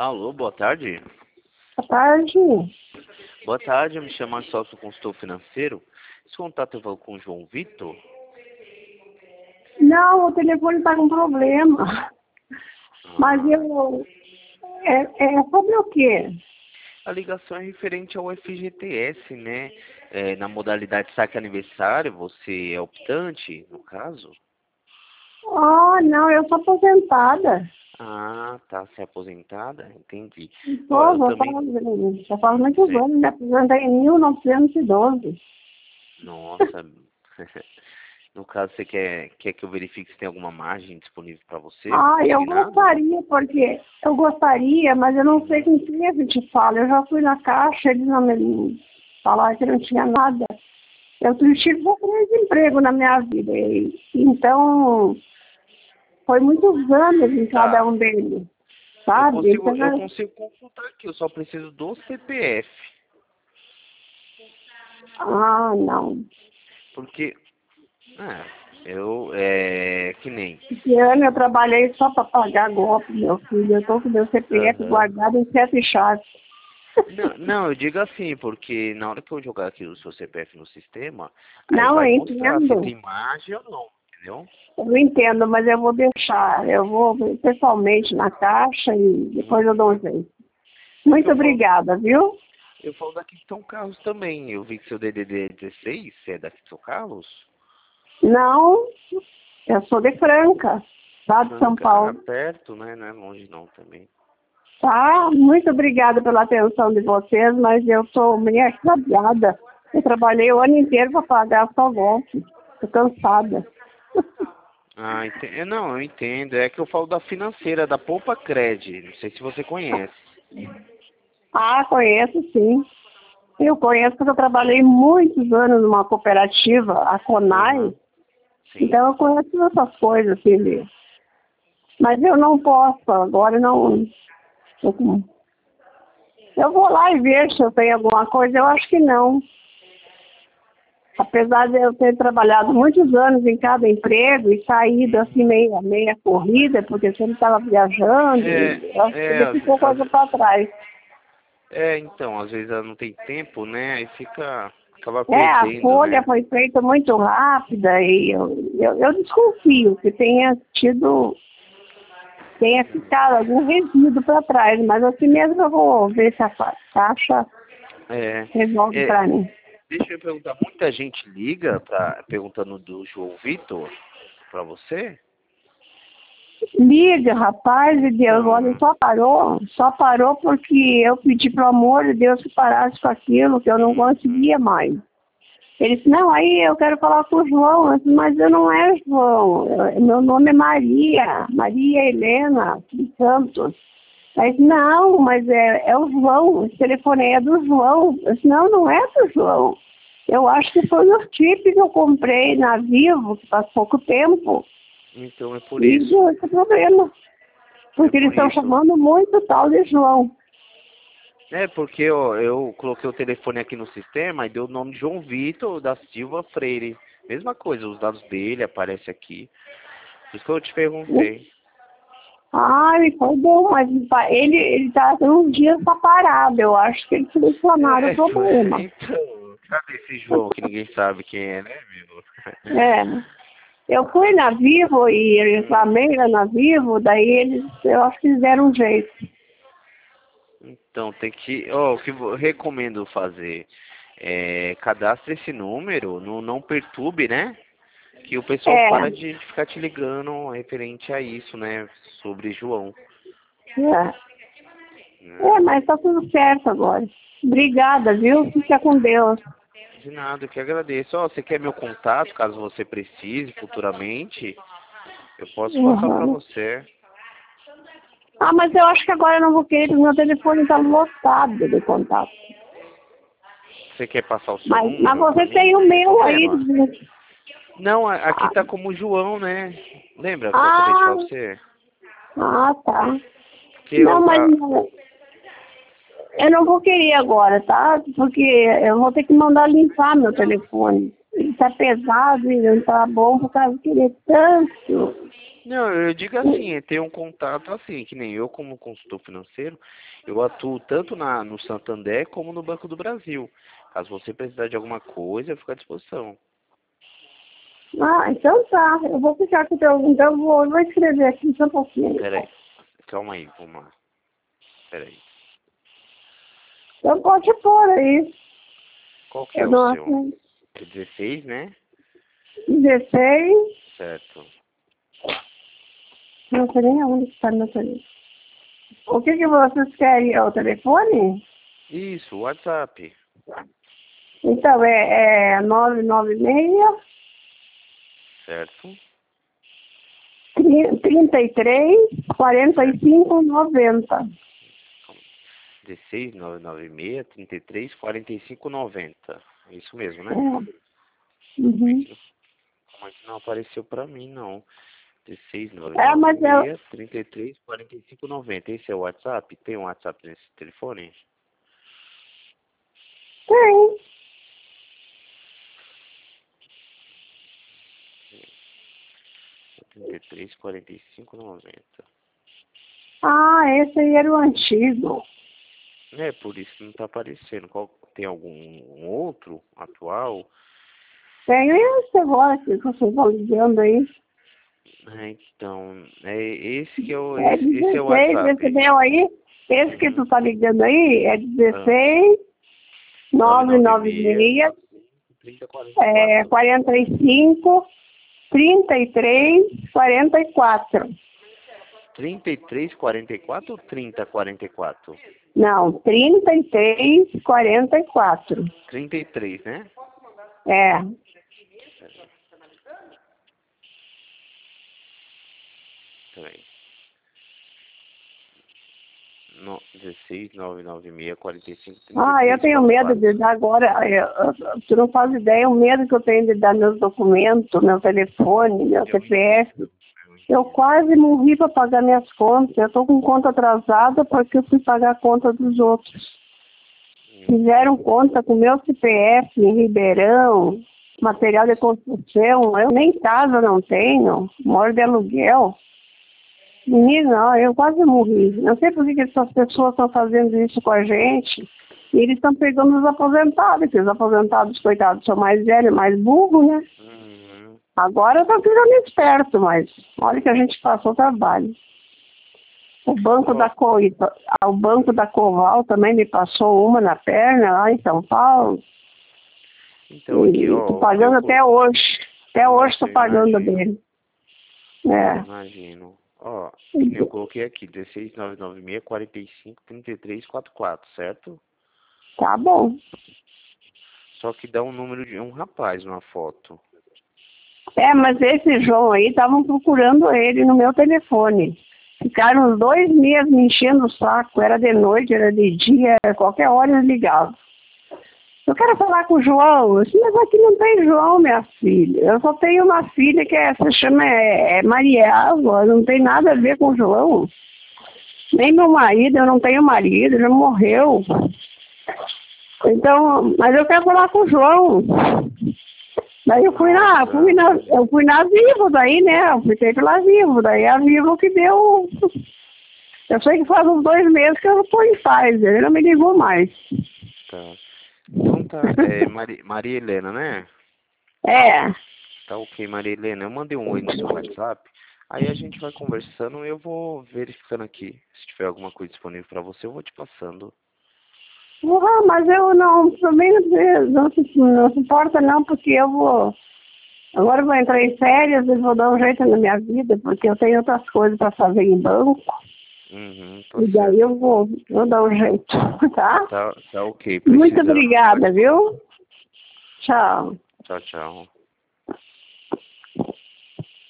Alô, boa tarde. Boa tarde. Boa tarde, eu me chamo Sócio Consultor Financeiro. Esse contato eu falo com o João Vitor. Não, o telefone está com problema. Mas eu... É sobre o quê? A ligação é referente ao FGTS, né? Na modalidade saque aniversário, você é optante, no caso? Ah, não, eu sou aposentada. Ah, tá, você é aposentada? Entendi. Ó, eu Vou também... falar, já faz muitos Sim. anos, me aposentei em 1912. Nossa. No caso, você quer que eu verifique se tem alguma margem disponível para você? Ah, eu Consignado? gostaria, mas eu não sei com quem a gente fala. Eu já fui na caixa, eles não me falaram que não tinha nada. Eu tive bastante emprego na minha vida. Então, foi muitos anos em cada Tá. um deles, Eu sabe? consigo, Então, eu consigo consultar aqui, eu só preciso do CPF. não. Porque, que nem. Esse ano eu trabalhei só para pagar golpe, meu filho. Eu estou com meu CPF Aham. guardado em 7 chaves. Não, eu digo assim, porque na hora que eu jogar aqui o seu CPF no sistema, aí Não, vai eu mostrar se entendo. tem margem ou não, entendeu? Eu entendo, mas eu vou deixar. Eu vou pessoalmente na caixa e depois eu dou um jeito. Porque Muito obrigada, viu? eu falo daqui de São Carlos também. Eu vi que seu DDD é 16, você é daqui de São Carlos? Não, eu sou de Franca, lá de São Paulo. Perto, né? Não é longe não também. Tá? Muito obrigada pela atenção de vocês, mas eu estou meio extraviada. Eu trabalhei o ano inteiro para pagar só golpe. Estou cansada. Não, eu entendo. É que eu falo da financeira, da Poupa Cred. Não sei se você conhece. Ah, conheço sim. Eu conheço porque eu trabalhei muitos anos numa cooperativa, a CONAI. Sim. Então eu conheço essas coisas, assim. Mas eu não posso, agora não. Eu vou lá e ver se eu tenho alguma coisa, eu acho que não. Apesar de eu ter trabalhado muitos anos em cada emprego e saído assim meia corrida, porque sempre estava viajando, eu acho que ficou coisa para trás. Então, às vezes ela não tem tempo, né? Aí acaba A perdendo, folha né? foi feita muito rápida e eu desconfio que tenha ficado algum resíduo para trás, mas assim mesmo eu vou ver se a caixa resolve para mim. Deixa eu perguntar, muita gente liga perguntando do João Vitor pra você? Liga, rapaz de Deus, olha, só parou porque eu pedi pro amor de Deus que parasse com aquilo, que eu não conseguia mais. Ele disse, não, aí eu quero falar com o João. Eu disse, mas eu não é João, meu nome é Maria Helena de Santos. Aí disse, não, mas é o João, esse telefone é do João. Eu disse, não é do João. Eu acho que foi no chip que eu comprei na Vivo, que faz pouco tempo. Então é por E isso. deu esse problema. Porque eles estão chamando muito o tal de João. Porque eu coloquei o telefone aqui no sistema e deu o nome de João Vitor da Silva Freire. Mesma coisa, os dados dele aparecem aqui. Por isso que eu te perguntei. Ai, foi bom, mas ele tá uns dias parado. Eu acho que eles solucionaram o problema. Então, cadê esse João que ninguém sabe quem é, né, meu? Eu fui na Vivo e reclamei lá na Vivo, daí eu acho que eles deram um jeito. Então, tem que... o que eu recomendo fazer cadastre esse número, não perturbe, né? Que o pessoal para de ficar te ligando referente a isso, né? Sobre João. Mas tá tudo certo agora. Obrigada, viu? Fica com Deus. De nada, eu que agradeço. Você quer meu contato, caso você precise futuramente? Eu posso passar para você. Mas eu acho que agora eu não vou querer, porque meu telefone está lotado de contato. Você quer passar o seu número? Mas você tem o meu aí. Não, aqui tá como João, né? Lembra que eu acabei de falar pra você? Tá. Que mas eu não vou querer agora, tá? Porque eu vou ter que mandar limpar meu telefone. Ele tá pesado e não tá bom por causa que ele é tanto. Não, eu digo assim, é ter um contato assim, que nem eu como consultor financeiro, eu atuo tanto no Santander como no Banco do Brasil. Caso você precisar de alguma coisa, eu fico à disposição. Ah, então tá. Eu vou ficar com o teu. Então eu vou escrever aqui só um pouquinho. Peraí, calma aí, vamos lá. Peraí. Então pode pôr aí. Qual que é o Nossa, seu? É 16, né? 16. Certo. Não sei nem aonde está meu telefone. O que vocês querem? É o telefone? Isso, WhatsApp. Então é 996 Certo. 33 45 90. 16 996 33 45 90. É isso mesmo, né? Uhum. Mas não apareceu pra mim, não. 16 Mas eu 996 33 45 90. Esse é o WhatsApp? Tem um WhatsApp nesse telefone? tenho. 33 45 90. Ah, esse aí era o antigo. É, por isso que não tá aparecendo. Tem algum outro atual? Tenho esse agora que vocês estão ligando aí. Então, esse que é o, É esse é o 16, esse WhatsApp. meu aí. Esse que tu tá ligando aí é 16 996 30 44. 45 33 44. 33 44 ou 30 44? Não, 33 44. 33, né? É. Peraí. 16 996 45 Ah, eu 33 tenho medo 44. de dar agora. Tu não faz ideia o medo que eu tenho de dar meus documentos, meu telefone, meu Eu CPF. entendo. Eu quase morri para pagar minhas contas. Eu estou com conta atrasada porque eu fui pagar a conta dos outros. Fizeram conta com meu CPF em Ribeirão, material de construção. Eu nem casa não tenho, moro de aluguel. Menina, eu quase morri. Não sei por que essas pessoas estão fazendo isso com a gente. E eles estão pegando os aposentados, que os aposentados, coitados, são mais velhos, mais burros, né? Uhum. Agora estão ficando esperto, mas olha que a gente passou trabalho. O banco o banco da Coval também me passou uma na perna lá em São Paulo. Então, aqui, E tô ó, pagando até hoje. Até hoje Nossa, estou eu pagando imagino. dele. É. Imagino. Ó, que nem eu coloquei aqui, 16 996 45 33 44, certo? Tá bom. Só que dá um número de um rapaz, uma foto. Mas esse João aí, estavam procurando ele no meu telefone. Ficaram uns 2 meses me enchendo o saco. Era de noite, era de dia, qualquer hora eles ligavam. Eu quero falar com o João. Eu disse, mas aqui não tem João, minha filha. Eu só tenho uma filha que se chama Mariela. Não tem nada a ver com o João. Nem meu marido, eu não tenho marido, já morreu. Então, mas eu quero falar com o João. Daí eu fui na Vivo daí, né? Eu fiquei pela Vivo, daí a Vivo que deu. Eu sei que faz uns 2 meses que eu não tô em Pfizer, ele não me ligou mais. Tá. Então tá, Maria Helena, né? É, Tá ok, Maria Helena. Eu mandei um oi no seu WhatsApp. Aí a gente vai conversando e eu vou verificando aqui. Se tiver alguma coisa disponível pra você, eu vou te passando. mas eu não, também não se importa não, porque agora eu vou entrar em férias e vou dar um jeito na minha vida, porque eu tenho outras coisas para fazer em banco. Tá E daí certo. eu vou dar um jeito, tá? Tá ok. Muito Precisando, obrigada, pode falar. viu? Tchau. Tchau, tchau.